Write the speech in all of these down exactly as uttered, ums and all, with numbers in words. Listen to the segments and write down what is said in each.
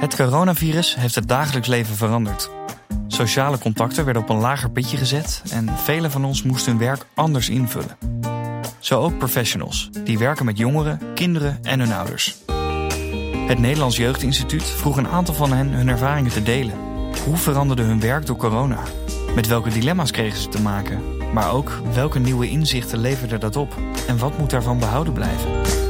Het coronavirus heeft het dagelijks leven veranderd. Sociale contacten werden op een lager pitje gezet en velen van ons moesten hun werk anders invullen. Zo ook professionals, die werken met jongeren, kinderen en hun ouders. Het Nederlands Jeugdinstituut vroeg een aantal van hen hun ervaringen te delen. Hoe veranderde hun werk door corona? Met welke dilemma's kregen ze te maken? Maar ook welke nieuwe inzichten leverde dat op? En wat moet daarvan behouden blijven?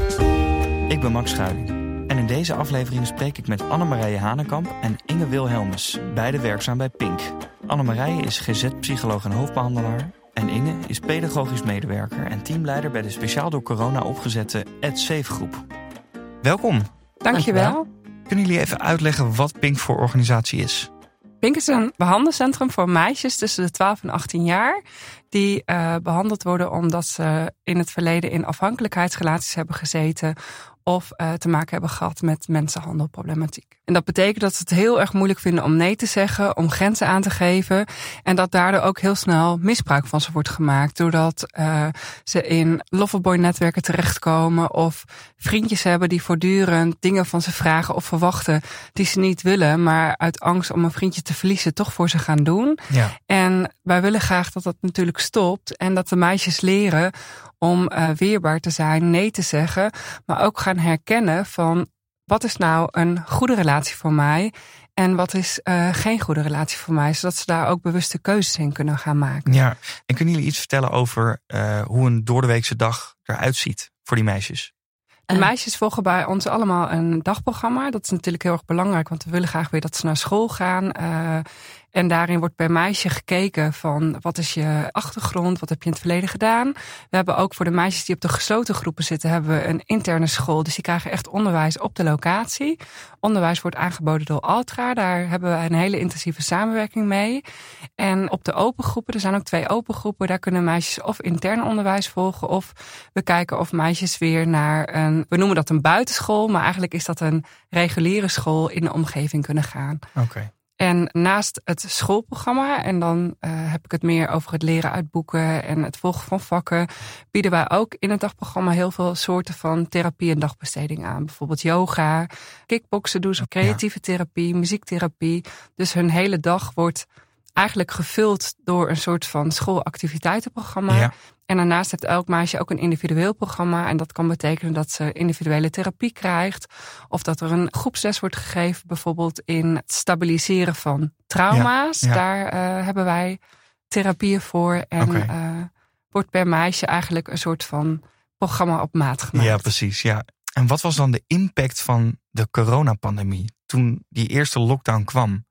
Ik ben Max Schuiling. En in deze aflevering spreek ik met Annemarije Hanekamp en Inge Wilhelmus, beide werkzaam bij Pink. Annemarije is G Z-psycholoog en hoofdbehandelaar. En Inge is pedagogisch medewerker en teamleider bij de speciaal door corona opgezette Ed Safe groep. Welkom. Dankjewel. Kunnen jullie even uitleggen wat Pink voor organisatie is? Pink is een behandelcentrum voor meisjes tussen de twaalf en achttien jaar... die uh, behandeld worden omdat ze in het verleden in afhankelijkheidsrelaties hebben gezeten... of uh, te maken hebben gehad met mensenhandelproblematiek. En dat betekent dat ze het heel erg moeilijk vinden om nee te zeggen, om grenzen aan te geven. En dat daardoor ook heel snel misbruik van ze wordt gemaakt. Doordat uh, ze in loverboy-netwerken terechtkomen of vriendjes hebben die voortdurend dingen van ze vragen of verwachten die ze niet willen, maar uit angst om een vriendje te verliezen toch voor ze gaan doen. Ja. En wij willen graag dat dat natuurlijk stopt en dat de meisjes leren om uh, weerbaar te zijn, nee te zeggen, maar ook gaan herkennen van wat is nou een goede relatie voor mij en wat is uh, geen goede relatie voor mij, zodat ze daar ook bewuste keuzes in kunnen gaan maken. Ja, en kunnen jullie iets vertellen over uh, hoe een doordeweekse dag eruit ziet voor die meisjes? De meisjes volgen bij ons allemaal een dagprogramma. Dat is natuurlijk heel erg belangrijk, want we willen graag weer dat ze naar school gaan. Uh, en daarin wordt per meisje gekeken van wat is je achtergrond, wat heb je in het verleden gedaan. We hebben ook voor de meisjes die op de gesloten groepen zitten, hebben we een interne school. Dus die krijgen echt onderwijs op de locatie. Onderwijs wordt aangeboden door Altra. Daar hebben we een hele intensieve samenwerking mee. En op de open groepen, er zijn ook twee open groepen, daar kunnen meisjes of intern onderwijs volgen of we kijken of meisjes weer naar een, we noemen dat een buitenschool, maar eigenlijk is dat een reguliere school in de omgeving kunnen gaan. Oké. Okay. En naast het schoolprogramma, en dan uh, heb ik het meer over het leren uit boeken en het volgen van vakken, bieden wij ook in het dagprogramma heel veel soorten van therapie en dagbesteding aan. Bijvoorbeeld yoga, kickboksen doen ze, creatieve ja. therapie, muziektherapie. Dus hun hele dag wordt eigenlijk gevuld door een soort van schoolactiviteitenprogramma. Ja. En daarnaast heeft elk meisje ook een individueel programma. En dat kan betekenen dat ze individuele therapie krijgt. Of dat er een groepsles wordt gegeven. Bijvoorbeeld in het stabiliseren van trauma's. Ja, ja. Daar uh, hebben wij therapieën voor. En okay. uh, wordt per meisje eigenlijk een soort van programma op maat gemaakt. Ja, precies. Ja. En wat was dan de impact van de coronapandemie toen die eerste lockdown kwam?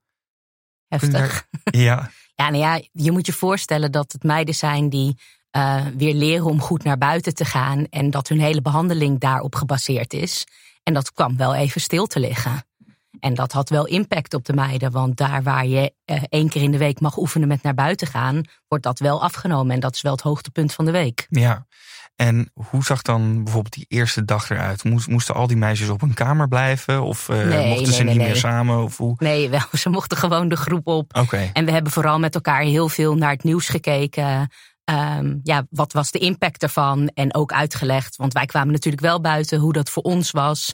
Heftig. Daar... Ja. Ja, nou ja, je moet je voorstellen dat het meiden zijn die Uh, weer leren om goed naar buiten te gaan en dat hun hele behandeling daarop gebaseerd is. En dat kwam wel even stil te liggen. En dat had wel impact op de meiden, want daar waar je uh, één keer in de week mag oefenen met naar buiten gaan, wordt dat wel afgenomen en dat is wel het hoogtepunt van de week. Ja, en hoe zag dan bijvoorbeeld die eerste dag eruit? Moesten al die meisjes op hun kamer blijven of uh, nee, mochten nee, ze nee, niet nee. meer samen? Of hoe? Nee, wel, ze mochten gewoon de groep op. Okay. En we hebben vooral met elkaar heel veel naar het nieuws gekeken. Um, ja, wat was de impact ervan? En ook uitgelegd, want wij kwamen natuurlijk wel buiten hoe dat voor ons was.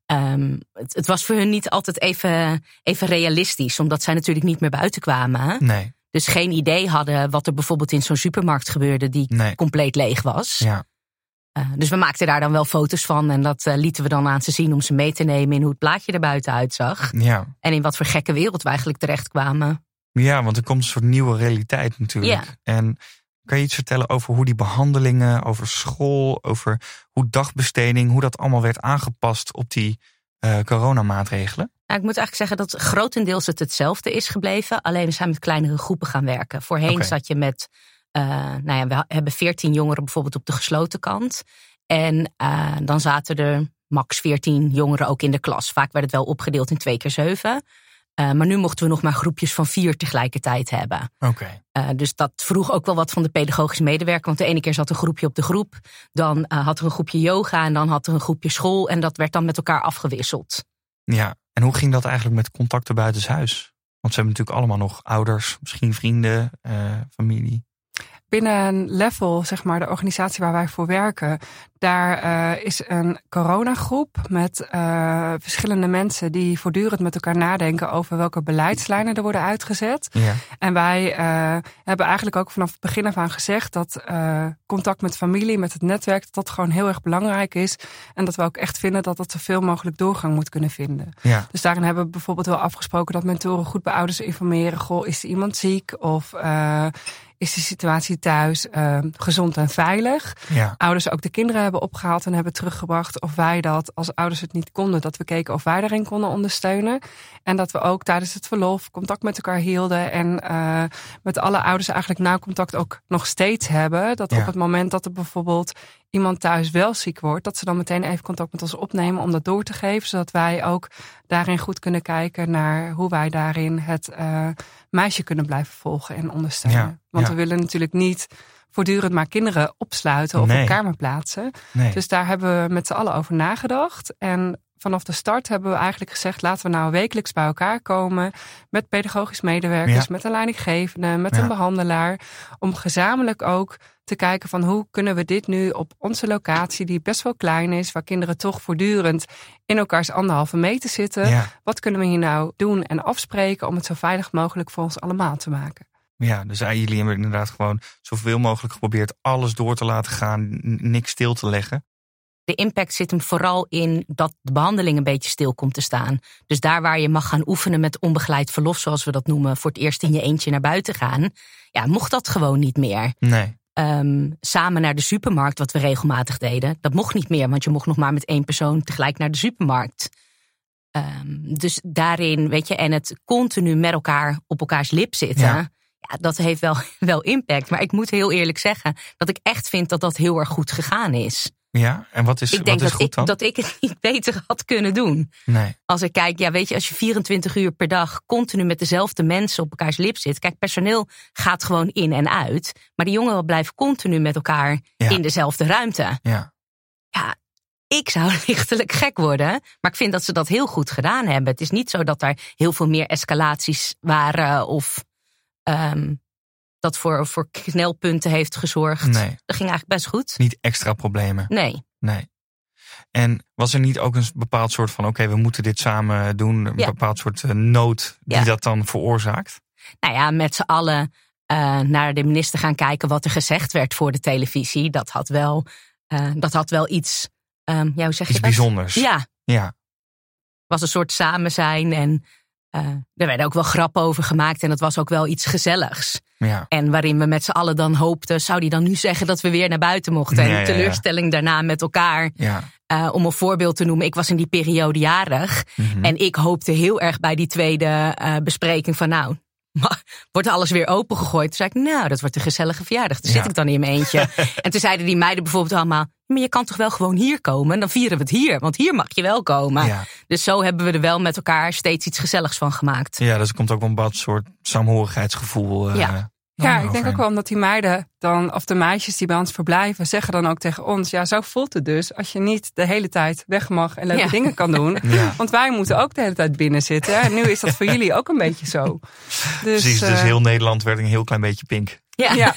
Um, het, het was voor hun niet altijd even, even realistisch, omdat zij natuurlijk niet meer buiten kwamen. Nee. Dus geen idee hadden wat er bijvoorbeeld in zo'n supermarkt gebeurde die nee. compleet leeg was. Ja. Uh, dus we maakten daar dan wel foto's van en dat uh, lieten we dan aan ze zien om ze mee te nemen in hoe het plaatje er buiten uitzag. Ja. En in wat voor gekke wereld we eigenlijk terecht kwamen. Ja, want er komt een soort nieuwe realiteit natuurlijk. Ja. En kan je iets vertellen over hoe die behandelingen, over school, over hoe dagbesteding, hoe dat allemaal werd aangepast op die uh, coronamaatregelen? Nou, ik moet eigenlijk zeggen dat grotendeels het hetzelfde is gebleven. Alleen we zijn met kleinere groepen gaan werken. Voorheen okay. zat je met, uh, nou ja, we hebben veertien jongeren bijvoorbeeld op de gesloten kant. En uh, dan zaten er max veertien jongeren ook in de klas. Vaak werd het wel opgedeeld in twee keer zeven. Uh, maar nu mochten we nog maar groepjes van vier tegelijkertijd hebben. Okay. Uh, dus dat vroeg ook wel wat van de pedagogische medewerker. Want de ene keer zat een groepje op de groep. Dan uh, had er een groepje yoga en dan had er een groepje school. En dat werd dan met elkaar afgewisseld. Ja, en hoe ging dat eigenlijk met contacten buitenshuis? Want ze hebben natuurlijk allemaal nog ouders, misschien vrienden, uh, familie. Binnen een level, zeg maar, de organisatie waar wij voor werken, Daar uh, is een coronagroep met uh, verschillende mensen die voortdurend met elkaar nadenken over welke beleidslijnen er worden uitgezet. Ja. En wij uh, hebben eigenlijk ook vanaf het begin af aan gezegd dat uh, contact met familie, met het netwerk, dat dat gewoon heel erg belangrijk is. En dat we ook echt vinden dat dat zoveel mogelijk doorgang moet kunnen vinden. Ja. Dus daarin hebben we bijvoorbeeld wel afgesproken dat mentoren goed bij ouders informeren. Goh, is er iemand ziek? Of uh, is de situatie thuis uh, gezond en veilig? Ja. Ouders ook de kinderen hebben opgehaald en hebben teruggebracht. Of wij dat, als ouders het niet konden, dat we keken of wij daarin konden ondersteunen. En dat we ook tijdens het verlof contact met elkaar hielden. En uh, met alle ouders eigenlijk nauw contact ook nog steeds hebben. Dat ja. op het moment dat er bijvoorbeeld iemand thuis wel ziek wordt, dat ze dan meteen even contact met ons opnemen om dat door te geven. Zodat wij ook daarin goed kunnen kijken naar hoe wij daarin het uh, meisje kunnen blijven volgen en ondersteunen. Ja, Want ja. we willen natuurlijk niet voortdurend maar kinderen opsluiten of nee. op kamer plaatsen. Nee. Dus daar hebben we met z'n allen over nagedacht. En vanaf de start hebben we eigenlijk gezegd, laten we nou wekelijks bij elkaar komen met pedagogisch medewerkers, ja. met een leidinggevende, met ja. een behandelaar, om gezamenlijk ook te kijken van hoe kunnen we dit nu op onze locatie, die best wel klein is, waar kinderen toch voortdurend in elkaars anderhalve meter zitten. Ja. Wat kunnen we hier nou doen en afspreken om het zo veilig mogelijk voor ons allemaal te maken? Ja, dus jullie hebben inderdaad gewoon zoveel mogelijk geprobeerd alles door te laten gaan, niks stil te leggen. De impact zit hem vooral in dat de behandeling een beetje stil komt te staan. Dus daar waar je mag gaan oefenen met onbegeleid verlof, zoals we dat noemen, voor het eerst in je eentje naar buiten gaan, ja, mocht dat gewoon niet meer. Nee. Um, samen naar de supermarkt, wat we regelmatig deden, dat mocht niet meer, want je mocht nog maar met één persoon tegelijk naar de supermarkt. Um, dus daarin, weet je, en het continu met elkaar op elkaars lip zitten, ja. Ja, dat heeft wel, wel impact. Maar ik moet heel eerlijk zeggen dat ik echt vind dat dat heel erg goed gegaan is. Ja, en wat is, ik denk wat is dat goed ik, dan? dat ik het niet beter had kunnen doen. Nee. Als ik kijk, ja, weet je, als je vierentwintig uur per dag continu met dezelfde mensen op elkaars lip zit. Kijk, personeel gaat gewoon in en uit. Maar die jongeren blijven continu met elkaar ja. in dezelfde ruimte. Ja. Ja, ik zou lichtelijk gek worden. Maar ik vind dat ze dat heel goed gedaan hebben. Het is niet zo dat er heel veel meer escalaties waren of Um, dat voor, voor knelpunten heeft gezorgd. Nee. Dat ging eigenlijk best goed. Niet extra problemen. Nee. Nee. En was er niet ook een bepaald soort van, oké, okay, we moeten dit samen doen. Een ja. bepaald soort uh, nood die ja. dat dan veroorzaakt? Nou ja, met z'n allen uh, naar de minister gaan kijken wat er gezegd werd voor de televisie. Dat had wel, uh, dat had wel iets, um, ja, hoe zeg je iets dat? bijzonders. Ja. Ja. Was een soort samen zijn en Uh, er werden ook wel grappen over gemaakt en dat was ook wel iets gezelligs. Ja. En waarin we met z'n allen dan hoopten, zou die dan nu zeggen dat we weer naar buiten mochten? En ja, ja, teleurstelling ja. daarna met elkaar. Ja. Uh, om een voorbeeld te noemen, ik was in die periode jarig. Mm-hmm. En ik hoopte heel erg bij die tweede uh, bespreking van nou, wordt alles weer opengegooid? Toen zei ik, nou, dat wordt een gezellige verjaardag. Toen ja. zit ik dan in mijn eentje. En toen zeiden die meiden bijvoorbeeld allemaal, maar je kan toch wel gewoon hier komen? En dan vieren we het hier, want hier mag je wel komen. Ja. Dus zo hebben we er wel met elkaar steeds iets gezelligs van gemaakt. Ja, dus er komt ook wel een bepaald soort saamhorigheidsgevoel. Uh, ja. Ja, ik denk ook wel omdat die meiden dan, of de meisjes die bij ons verblijven, zeggen dan ook tegen ons, ja, zo voelt het dus als je niet de hele tijd weg mag en leuke ja. dingen kan doen. Ja. Want wij moeten ook de hele tijd binnen zitten. En nu is dat voor jullie ook een beetje zo. Dus, Precies, dus uh, heel Nederland werd een heel klein beetje pink. Ja. ja.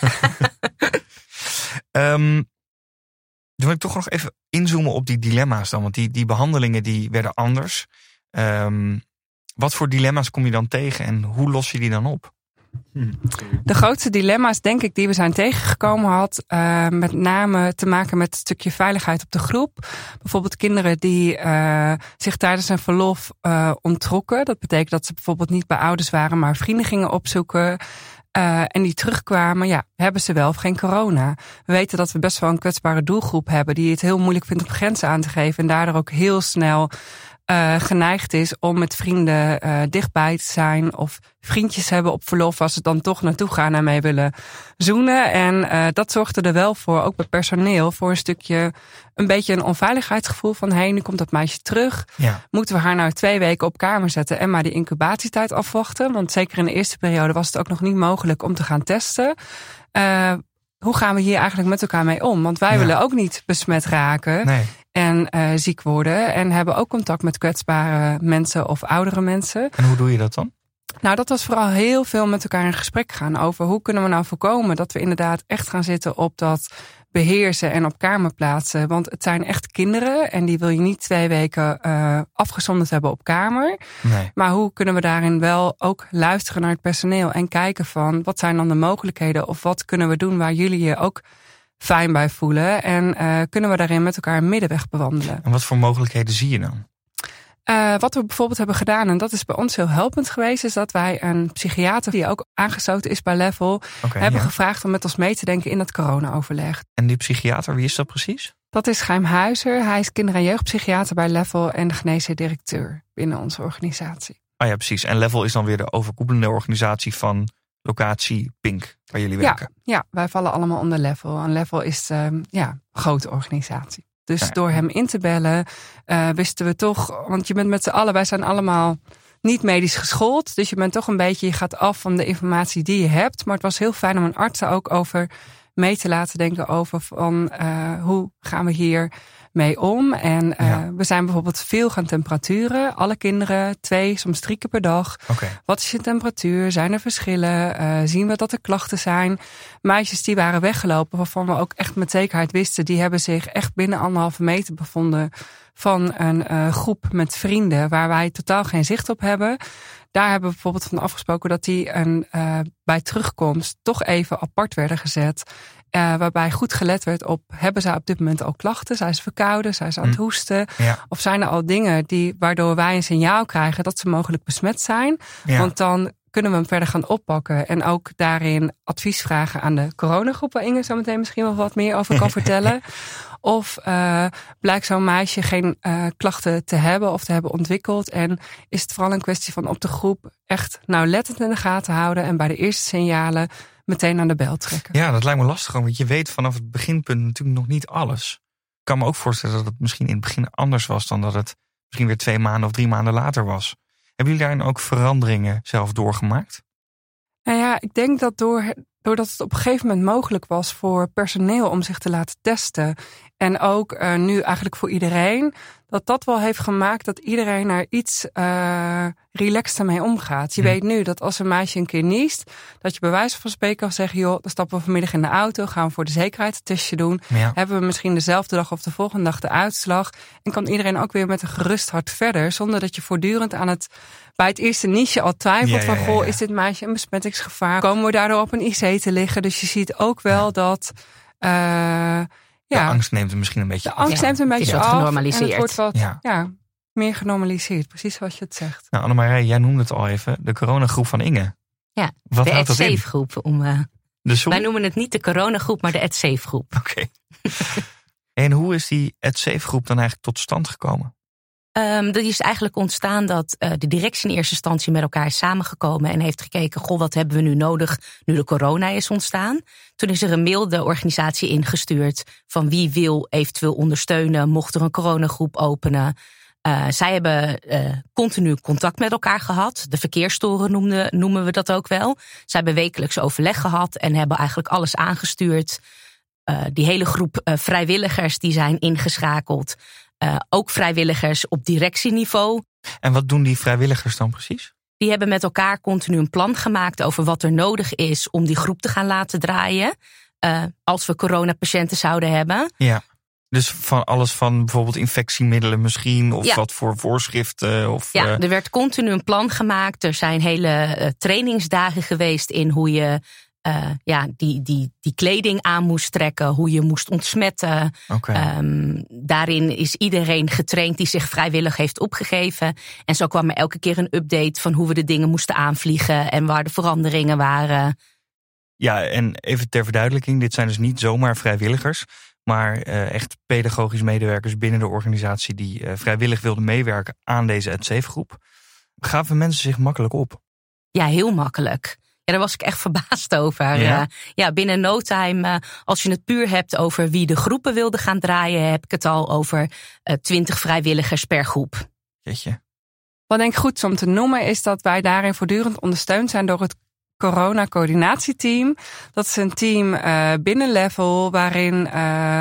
um, dan wil ik toch nog even inzoomen op die dilemma's dan. Want die, die behandelingen die werden anders. Um, wat voor dilemma's kom je dan tegen en hoe los je die dan op? De grootste dilemma's, denk ik, die we zijn tegengekomen had uh, met name te maken met het stukje veiligheid op de groep. Bijvoorbeeld kinderen die uh, zich tijdens een verlof uh, onttrokken. Dat betekent dat ze bijvoorbeeld niet bij ouders waren, maar vrienden gingen opzoeken. Uh, en die terugkwamen, ja, hebben ze wel of geen corona. We weten dat we best wel een kwetsbare doelgroep hebben die het heel moeilijk vindt om grenzen aan te geven en daardoor ook heel snel Uh, geneigd is om met vrienden uh, dichtbij te zijn of vriendjes hebben op verlof als ze dan toch naartoe gaan en mee willen zoenen. En uh, dat zorgde er wel voor, ook bij personeel, voor een stukje een beetje een onveiligheidsgevoel van hé, hey, nu komt dat meisje terug. Ja. Moeten we haar nou twee weken op kamer zetten en maar die incubatietijd afwachten? Want zeker in de eerste periode was het ook nog niet mogelijk om te gaan testen. Uh, hoe gaan we hier eigenlijk met elkaar mee om? Want wij ja. willen ook niet besmet raken. Nee. En uh, ziek worden. En hebben ook contact met kwetsbare mensen of oudere mensen. En hoe doe je dat dan? Nou, dat was vooral heel veel met elkaar in gesprek gaan over hoe kunnen we nou voorkomen dat we inderdaad echt gaan zitten op dat beheersen en op kamer plaatsen. Want het zijn echt kinderen en die wil je niet twee weken uh, afgezonderd hebben op kamer. Nee. Maar hoe kunnen we daarin wel ook luisteren naar het personeel en kijken van wat zijn dan de mogelijkheden of wat kunnen we doen waar jullie je ook fijn bij voelen en uh, kunnen we daarin met elkaar een middenweg bewandelen. En wat voor mogelijkheden zie je dan? Uh, wat we bijvoorbeeld hebben gedaan, en dat is bij ons heel helpend geweest, is dat wij een psychiater die ook aangesloten is bij Level, okay, hebben ja. gevraagd om met ons mee te denken in het corona-overleg. En die psychiater, wie is dat precies? Dat is Geim Huizer. Hij is kinder- en jeugdpsychiater bij Level en de geneesheer-directeur binnen onze organisatie. Ah ja, precies. En Level is dan weer de overkoepelende organisatie van locatie Pink, waar jullie werken. Ja, ja, wij vallen allemaal onder Level. En Level is um, ja, een grote organisatie. Dus ja. door hem in te bellen, uh, wisten we toch, want je bent met z'n allen, wij zijn allemaal niet medisch geschoold. Dus je bent toch een beetje, je gaat af van de informatie die je hebt. Maar het was heel fijn om een arts er ook over mee te laten denken over van uh, hoe gaan we hier mee om. En uh, ja. we zijn bijvoorbeeld veel gaan temperaturen. Alle kinderen, twee, soms drie keer per dag. Okay. Wat is je temperatuur? Zijn er verschillen? Uh, zien we dat er klachten zijn? Meisjes die waren weggelopen, waarvan we ook echt met zekerheid wisten, die hebben zich echt binnen anderhalve meter bevonden van een uh, groep met vrienden waar wij totaal geen zicht op hebben. Daar hebben we bijvoorbeeld van afgesproken dat die een, uh, bij terugkomst toch even apart werden gezet. Uh, waarbij goed gelet werd op, hebben zij op dit moment al klachten? Zijn ze verkouden? Zijn ze aan het hoesten? Ja. Of zijn er al dingen die, waardoor wij een signaal krijgen dat ze mogelijk besmet zijn? Ja. Want dan kunnen we hem verder gaan oppakken. En ook daarin advies vragen aan de coronagroep, waar Inge zo meteen misschien wel wat meer over kan vertellen. Of uh, blijkt zo'n meisje geen uh, klachten te hebben of te hebben ontwikkeld. En is het vooral een kwestie van op de groep echt nauwlettend in de gaten houden. En bij de eerste signalen meteen aan de bel trekken. Ja, dat lijkt me lastig. Want je weet vanaf het beginpunt natuurlijk nog niet alles. Ik kan me ook voorstellen dat het misschien in het begin anders was dan dat het misschien weer twee maanden of drie maanden later was. Hebben jullie daarin ook veranderingen zelf doorgemaakt? Nou ja, ik denk dat door, doordat het op een gegeven moment mogelijk was voor personeel om zich te laten testen. En ook uh, nu eigenlijk voor iedereen. Dat dat wel heeft gemaakt dat iedereen er iets uh, relaxter mee omgaat. Je hm. weet nu dat als een meisje een keer niest, dat je bij wijze van spreken kan zeggen, joh, dan stappen we vanmiddag in de auto, gaan we voor de zekerheid een testje doen. Ja. Hebben we misschien dezelfde dag of de volgende dag de uitslag. En kan iedereen ook weer met een gerust hart verder. Zonder dat je voortdurend aan het, bij het eerste niesje al twijfelt ja, van, ja, ja, ja. goh, is dit meisje een besmettingsgevaar? Komen we daardoor op een I C te liggen? Dus je ziet ook wel ja. dat Uh, De ja, angst neemt er misschien een beetje af. De angst ja, neemt een beetje af. Genormaliseerd. En het wordt wat ja. Ja, meer genormaliseerd. Precies zoals je het zegt. Nou, Annemarij, jij noemde het al even. De coronagroep van Inge. Ja, wat de houdt dat in? Safe groep. Om, uh, de wij noemen het niet de coronagroep, maar de At Safe groep. Oké. Okay. En hoe is die At Safe groep dan eigenlijk tot stand gekomen? Um, dat is eigenlijk ontstaan dat uh, de directie in eerste instantie met elkaar is samengekomen en heeft gekeken, goh, wat hebben we nu nodig nu de corona is ontstaan. Toen is er een mail de organisatie ingestuurd van wie wil eventueel ondersteunen, mocht er een coronagroep openen. Uh, zij hebben uh, continu contact met elkaar gehad. De verkeerstoren noemde, noemen we dat ook wel. Zij hebben wekelijks overleg gehad en hebben eigenlijk alles aangestuurd. Uh, die hele groep uh, vrijwilligers die zijn ingeschakeld. Uh, ook vrijwilligers op directieniveau. En wat doen die vrijwilligers dan precies? Die hebben met elkaar continu een plan gemaakt over wat er nodig is om die groep te gaan laten draaien. Uh, als we coronapatiënten zouden hebben. Ja, dus van alles van bijvoorbeeld infectiemiddelen misschien. Of ja. wat voor voorschriften. Of, ja, uh... er werd continu een plan gemaakt. Er zijn hele uh, trainingsdagen geweest in hoe je Uh, ja, die, die, die kleding aan moest trekken, hoe je moest ontsmetten. Okay. Um, daarin is iedereen getraind die zich vrijwillig heeft opgegeven. En zo kwam er elke keer een update van hoe we de dingen moesten aanvliegen en waar de veranderingen waren. Ja, en even ter verduidelijking, dit zijn dus niet zomaar vrijwilligers, maar uh, echt pedagogisch medewerkers binnen de organisatie die uh, vrijwillig wilden meewerken aan deze At Safe groep. Gaven mensen zich makkelijk op? Ja, heel makkelijk. Ja, daar was ik echt verbaasd over. Ja, uh, ja binnen no time, uh, als je het puur hebt over wie de groepen wilden gaan draaien, heb ik het al over twintig uh, vrijwilligers per groep. Jeetje. Wat denk ik goed is om te noemen is dat wij daarin voortdurend ondersteund zijn door het corona-coördinatieteam. Dat is een team uh, binnen Level waarin uh,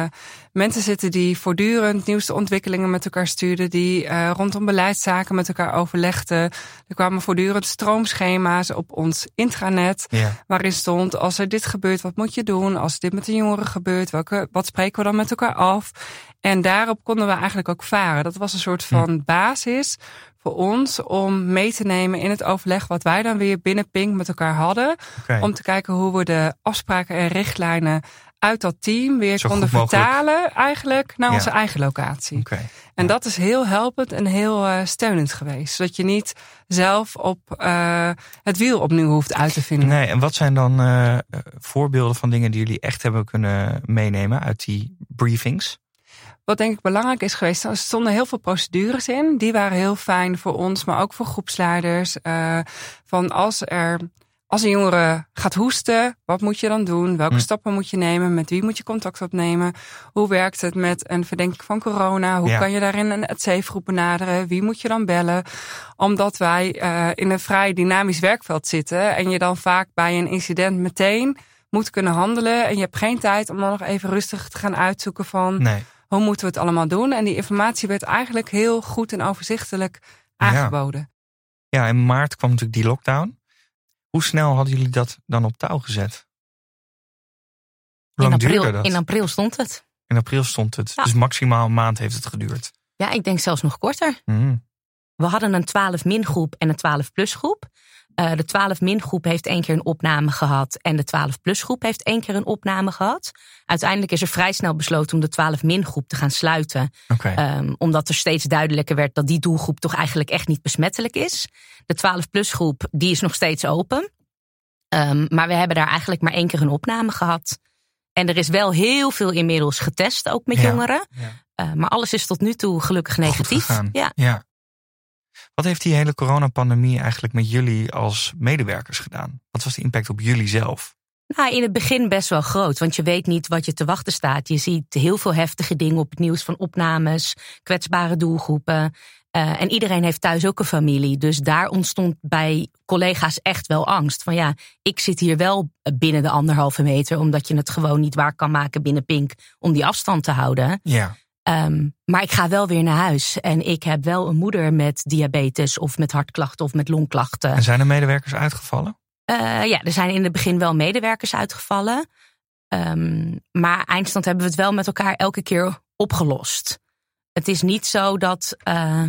mensen zitten die voortdurend nieuwste ontwikkelingen met elkaar stuurden, die uh, rondom beleidszaken met elkaar overlegden. Er kwamen voortdurend stroomschema's op ons intranet, ja. waarin stond, als er dit gebeurt, wat moet je doen? Als dit met een jongere gebeurt, welke, wat spreken we dan met elkaar af? En daarop konden we eigenlijk ook varen. Dat was een soort van hm. basis voor ons om mee te nemen in het overleg wat wij dan weer binnen Pink met elkaar hadden. Okay. Om te kijken hoe we de afspraken en richtlijnen uit dat team weer Zo konden vertalen eigenlijk naar ja. onze eigen locatie. Okay. En ja. dat is heel helpend en heel uh, steunend geweest. Zodat je niet zelf op uh, het wiel opnieuw hoeft uit te vinden. Nee, en wat zijn dan uh, voorbeelden van dingen die jullie echt hebben kunnen meenemen uit die briefings? Wat denk ik belangrijk is geweest, er stonden heel veel procedures in. Die waren heel fijn voor ons, maar ook voor groepsleiders. Uh, van als er... Als een jongere gaat hoesten, wat moet je dan doen? Welke hm. stappen moet je nemen? Met wie moet je contact opnemen? Hoe werkt het met een verdenking van corona? Hoe ja. kan je daarin een het safe-groep benaderen? Wie moet je dan bellen? Omdat wij uh, in een vrij dynamisch werkveld zitten en je dan vaak bij een incident meteen moet kunnen handelen. En je hebt geen tijd om dan nog even rustig te gaan uitzoeken van nee. hoe moeten we het allemaal doen? En die informatie werd eigenlijk heel goed en overzichtelijk aangeboden. Ja, ja in maart kwam natuurlijk die lockdown. Hoe snel hadden jullie dat dan op touw gezet? Hoe lang in, april, duurde dat? in april stond het. In april stond het. Ja. Dus maximaal een maand heeft het geduurd. Ja, ik denk zelfs nog korter. Mm. We hadden een twaalf min groep en een twaalf plus groep. Uh, de twaalf min groep heeft één keer een opname gehad. En de twaalf plus groep heeft één keer een opname gehad. Uiteindelijk is er vrij snel besloten om de twaalf min groep te gaan sluiten. Okay. Um, omdat er steeds duidelijker werd dat die doelgroep toch eigenlijk echt niet besmettelijk is. De twaalf plus groep die is nog steeds open. Um, maar we hebben daar eigenlijk maar één keer een opname gehad. En er is wel heel veel inmiddels getest, ook met ja, jongeren. Ja. Uh, maar alles is tot nu toe gelukkig negatief. Ja. ja. Wat heeft die hele coronapandemie eigenlijk met jullie als medewerkers gedaan? Wat was de impact op jullie zelf? Nou, in het begin best wel groot, want je weet niet wat je te wachten staat. Je ziet heel veel heftige dingen op het nieuws van opnames, kwetsbare doelgroepen. Uh, en iedereen heeft thuis ook een familie. Dus daar ontstond bij collega's echt wel angst. Van ja, ik zit hier wel binnen de anderhalve meter, omdat je het gewoon niet waar kan maken binnen Pink om die afstand te houden. Ja. Um, maar ik ga wel weer naar huis. En ik heb wel een moeder met diabetes of met hartklachten of met longklachten. En zijn er medewerkers uitgevallen? Uh, ja, er zijn in het begin wel medewerkers uitgevallen. Um, maar eindstand hebben we het wel met elkaar elke keer opgelost. Het is niet zo dat... Uh,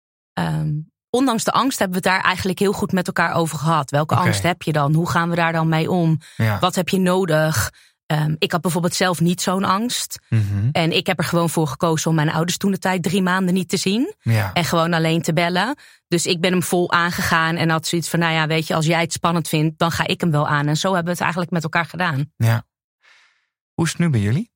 um, ondanks de angst hebben we het daar eigenlijk heel goed met elkaar over gehad. Welke okay. angst heb je dan? Hoe gaan we daar dan mee om? Ja. Wat heb je nodig? Um, ik had bijvoorbeeld zelf niet zo'n angst. Mm-hmm. En ik heb er gewoon voor gekozen om mijn ouders toen de tijd drie maanden niet te zien. Ja. En gewoon alleen te bellen. Dus ik ben hem vol aangegaan en had zoiets van, nou ja, weet je, als jij het spannend vindt, dan ga ik hem wel aan. En zo hebben we het eigenlijk met elkaar gedaan. Ja. Hoe is het nu bij jullie?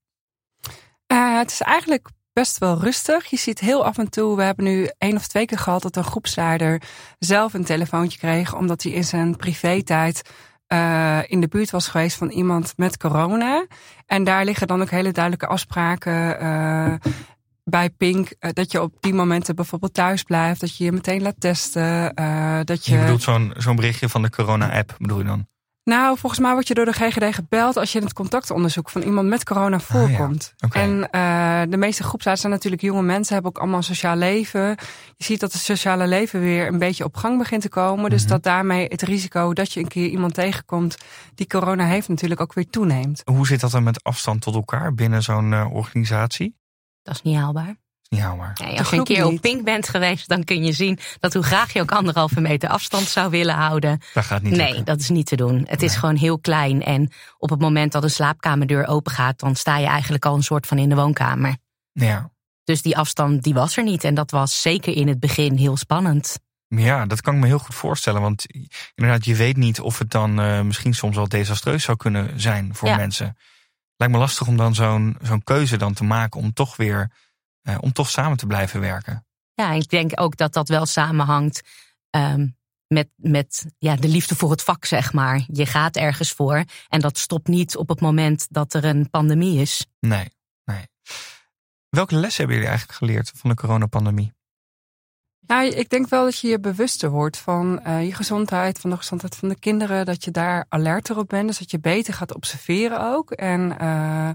Uh, het is eigenlijk best wel rustig. Je ziet heel af en toe, we hebben nu één of twee keer gehad dat een groepsleider zelf een telefoontje kreeg, omdat hij in zijn privé-tijd Uh, in de buurt was geweest van iemand met corona. En daar liggen dan ook hele duidelijke afspraken uh, bij Pink. Uh, dat je op die momenten bijvoorbeeld thuis blijft. Dat je je meteen laat testen. Uh, dat je... je bedoelt zo'n, zo'n berichtje van de corona-app, bedoel je dan? Nou, volgens mij word je door de G G D gebeld als je in het contactonderzoek van iemand met corona voorkomt. Ah, ja. Okay. En uh, de meeste groepsleiders zijn natuurlijk jonge mensen, hebben ook allemaal een sociaal leven. Je ziet dat het sociale leven weer een beetje op gang begint te komen. Mm-hmm. Dus dat daarmee het risico dat je een keer iemand tegenkomt die corona heeft natuurlijk ook weer toeneemt. Hoe zit dat dan met afstand tot elkaar binnen zo'n uh, organisatie? Dat is niet haalbaar. Ja, maar. Nee, als je een keer op Pink bent geweest, dan kun je zien dat hoe graag je ook anderhalve meter afstand zou willen houden. Dat gaat niet. Nee, lukken. Dat is niet te doen. Het nee. is gewoon heel klein. En op het moment dat een slaapkamerdeur open gaat, dan sta je eigenlijk al een soort van in de woonkamer. Ja. Dus die afstand, die was er niet. En dat was zeker in het begin heel spannend. Ja, dat kan ik me heel goed voorstellen. Want inderdaad, je weet niet of het dan uh, misschien soms wel desastreus zou kunnen zijn voor ja. mensen. Lijkt me lastig om dan zo'n, zo'n keuze dan te maken om toch weer... Uh, om toch samen te blijven werken. Ja, ik denk ook dat dat wel samenhangt um, met, met ja, de liefde voor het vak, zeg maar. Je gaat ergens voor en dat stopt niet op het moment dat er een pandemie is. Nee, nee. Welke lessen hebben jullie eigenlijk geleerd van de coronapandemie? Nou, ik denk wel dat je je bewuster wordt van uh, je gezondheid, van de gezondheid van de kinderen. Dat je daar alerter op bent, dus dat je beter gaat observeren ook. En uh,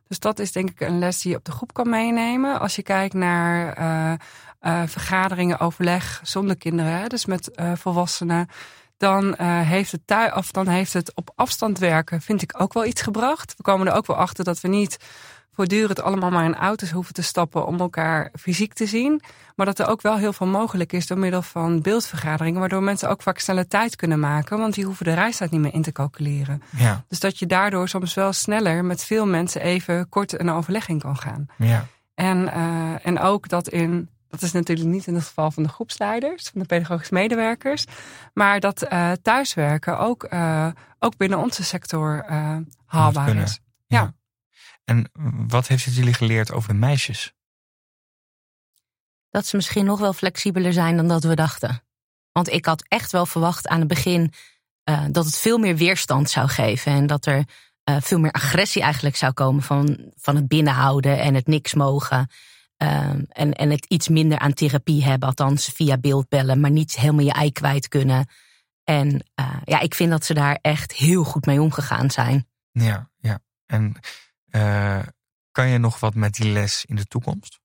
Dus dat is denk ik een les die je op de groep kan meenemen. Als je kijkt naar uh, uh, vergaderingen, overleg zonder kinderen, hè, dus met uh, volwassenen, dan, uh, heeft het thui- of dan heeft het op afstand werken, vind ik ook wel iets gebracht. We komen er ook wel achter dat we niet voortdurend allemaal maar in auto's hoeven te stappen om elkaar fysiek te zien. Maar dat er ook wel heel veel mogelijk is door middel van beeldvergaderingen, waardoor mensen ook vaak sneller tijd kunnen maken, want die hoeven de reistijd niet meer in te calculeren. Ja. Dus dat je daardoor soms wel sneller met veel mensen even kort een overleg in kan gaan. Ja. En, uh, en ook dat in, dat is natuurlijk niet in het geval van de groepsleiders, van de pedagogische medewerkers, maar dat uh, thuiswerken ook, uh, ook binnen onze sector uh, haalbaar is. Ja. ja. En wat heeft het jullie geleerd over de meisjes? Dat ze misschien nog wel flexibeler zijn dan dat we dachten. Want ik had echt wel verwacht aan het begin uh, dat het veel meer weerstand zou geven. En dat er uh, veel meer agressie eigenlijk zou komen van, van het binnenhouden en het niks mogen. Uh, en, en het iets minder aan therapie hebben, althans via beeldbellen, maar niet helemaal je ei kwijt kunnen. En uh, ja, ik vind dat ze daar echt heel goed mee omgegaan zijn. Ja, ja. En uh, kan je nog wat met die les in de toekomst?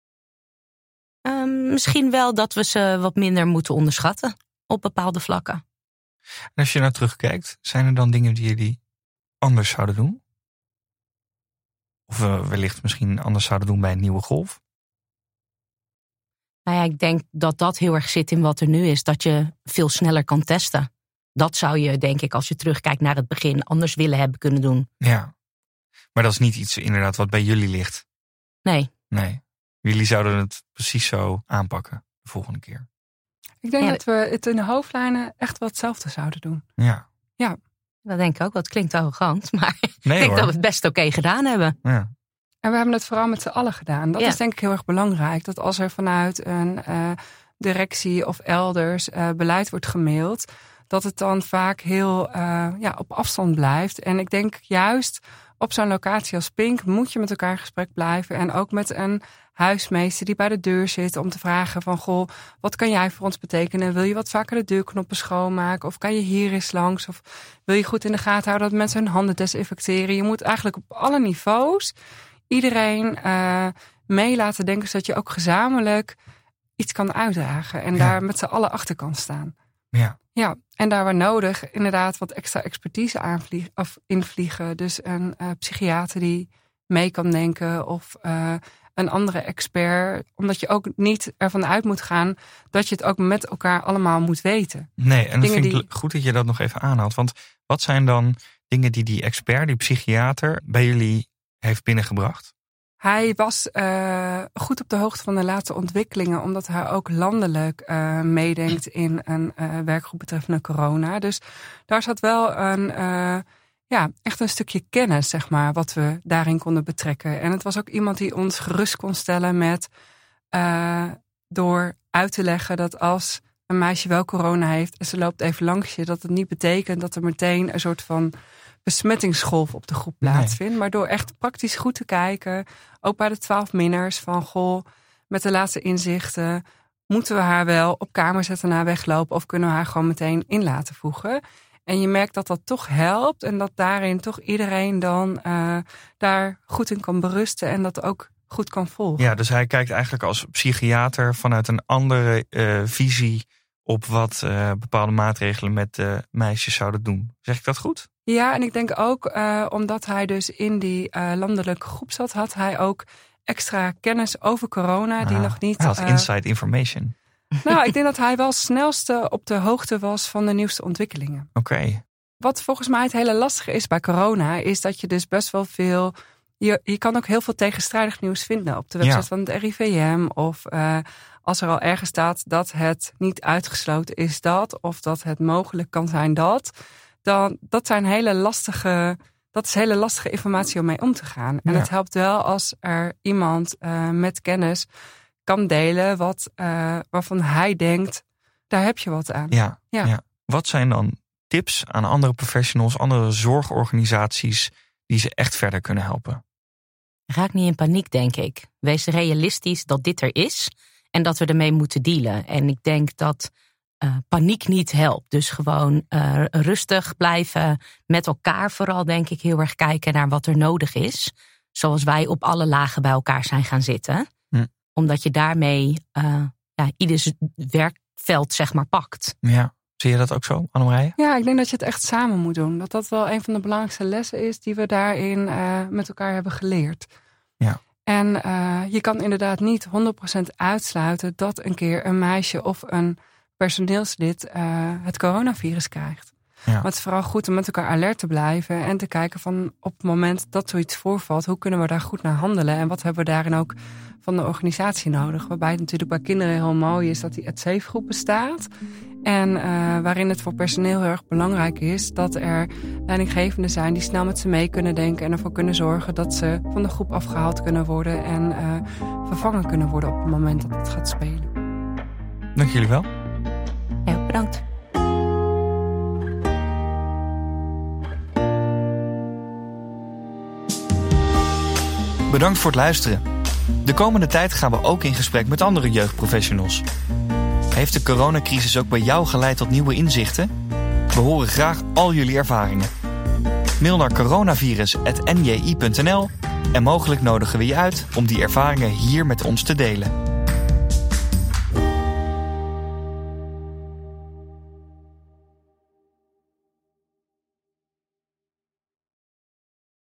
Um, misschien wel dat we ze wat minder moeten onderschatten op bepaalde vlakken. En als je nou terugkijkt, zijn er dan dingen die jullie anders zouden doen? Of uh, wellicht misschien anders zouden doen bij een nieuwe golf? Nou ja, ik denk dat dat heel erg zit in wat er nu is. Dat je veel sneller kan testen. Dat zou je, denk ik, als je terugkijkt naar het begin, anders willen hebben kunnen doen. Ja, maar dat is niet iets inderdaad wat bij jullie ligt. Nee. Nee. Jullie zouden het precies zo aanpakken de volgende keer. Ik denk ja, dat we het in de hoofdlijnen echt wel hetzelfde zouden doen. Ja. Ja. Dat denk ik ook. Dat klinkt arrogant, maar nee, ik denk hoor. dat we het best oké okay gedaan hebben. Ja. En we hebben het vooral met z'n allen gedaan. Dat ja. is denk ik heel erg belangrijk. Dat als er vanuit een uh, directie of elders uh, beleid wordt gemaild, dat het dan vaak heel uh, ja, op afstand blijft. En ik denk juist op zo'n locatie als Pink moet je met elkaar in gesprek blijven. En ook met een huismeester die bij de deur zit om te vragen van, goh, wat kan jij voor ons betekenen? Wil je wat vaker de deurknoppen schoonmaken? Of kan je hier eens langs? Of wil je goed in de gaten houden dat mensen hun handen desinfecteren? Je moet eigenlijk op alle niveaus iedereen uh, mee laten denken, zodat je ook gezamenlijk iets kan uitdragen. En ja. daar met z'n allen achter kan staan. Ja. Ja, en daar waar nodig inderdaad wat extra expertise aanvliegen, of invliegen. Dus een uh, psychiater die mee kan denken of uh, een andere expert. Omdat je ook niet ervan uit moet gaan dat je het ook met elkaar allemaal moet weten. Nee, en dat vind ik die... goed dat je dat nog even aanhaalt. Want wat zijn dan dingen die die expert, die psychiater, bij jullie heeft binnengebracht? Hij was uh, goed op de hoogte van de laatste ontwikkelingen, omdat hij ook landelijk uh, meedenkt in een uh, werkgroep betreffende corona. Dus daar zat wel een, uh, ja, echt een stukje kennis, zeg maar, wat we daarin konden betrekken. En het was ook iemand die ons gerust kon stellen met, uh, door uit te leggen dat als een meisje wel corona heeft en ze loopt even langs je, dat het niet betekent dat er meteen een soort van besmettingsgolf op de groep plaatsvindt. Nee. Maar door echt praktisch goed te kijken, ook bij de twaalf minners, van goh, met de laatste inzichten, moeten we haar wel op kamer zetten na weglopen of kunnen we haar gewoon meteen in laten voegen? En je merkt dat dat toch helpt en dat daarin toch iedereen dan uh, daar goed in kan berusten en dat ook goed kan volgen. Ja, dus hij kijkt eigenlijk als psychiater vanuit een andere uh, visie op wat uh, bepaalde maatregelen met uh, meisjes zouden doen. Zeg ik dat goed? Ja, en ik denk ook, uh, omdat hij dus in die uh, landelijke groep zat, had hij ook extra kennis over corona die ah, nog niet. Hij had uh, inside information. Nou, ik denk dat hij wel het snelste op de hoogte was van de nieuwste ontwikkelingen. Oké. Okay. Wat volgens mij het hele lastige is bij corona, is dat je dus best wel veel. Je, je kan ook heel veel tegenstrijdig nieuws vinden op de website ja. van het R I V M. Of uh, als er al ergens staat dat het niet uitgesloten is dat, of dat het mogelijk kan zijn dat. Dan, dat zijn hele lastige, dat is hele lastige informatie om mee om te gaan. En ja. het helpt wel als er iemand uh, met kennis kan delen wat, uh, waarvan hij denkt, daar heb je wat aan. Ja, ja. ja. Wat zijn dan tips aan andere professionals, andere zorgorganisaties die ze echt verder kunnen helpen? Raak niet in paniek, denk ik. Wees realistisch dat dit er is en dat we ermee moeten dealen. En ik denk dat Uh, paniek niet helpt. Dus gewoon uh, rustig blijven met elkaar. Vooral denk ik heel erg kijken naar wat er nodig is. zoals wij op alle lagen bij elkaar zijn gaan zitten. Hm. Omdat je daarmee uh, ja, ieders werkveld zeg maar pakt. Ja. Zie je dat ook zo, Annemarije? Ja, ik denk dat je het echt samen moet doen. Dat dat wel een van de belangrijkste lessen is die we daarin uh, met elkaar hebben geleerd. Ja. En uh, je kan inderdaad niet honderd procent uitsluiten dat een keer een meisje of een personeelslid uh, het coronavirus krijgt. Ja. Maar het is vooral goed om met elkaar alert te blijven en te kijken van op het moment dat zoiets voorvalt, hoe kunnen we daar goed naar handelen en wat hebben we daarin ook van de organisatie nodig. Waarbij het natuurlijk bij kinderen heel mooi is dat die at safe groep bestaat. En uh, waarin het voor personeel heel erg belangrijk is dat er leidinggevenden zijn die snel met ze mee kunnen denken en ervoor kunnen zorgen dat ze van de groep afgehaald kunnen worden en uh, vervangen kunnen worden op het moment dat het gaat spelen. Dank jullie wel. Ja, bedankt. Bedankt voor het luisteren. De komende tijd gaan we ook in gesprek met andere jeugdprofessionals. Heeft de coronacrisis ook bij jou geleid tot nieuwe inzichten? We horen graag al jullie ervaringen. Mail naar coronavirus apenja punt n l en mogelijk nodigen we je uit om die ervaringen hier met ons te delen.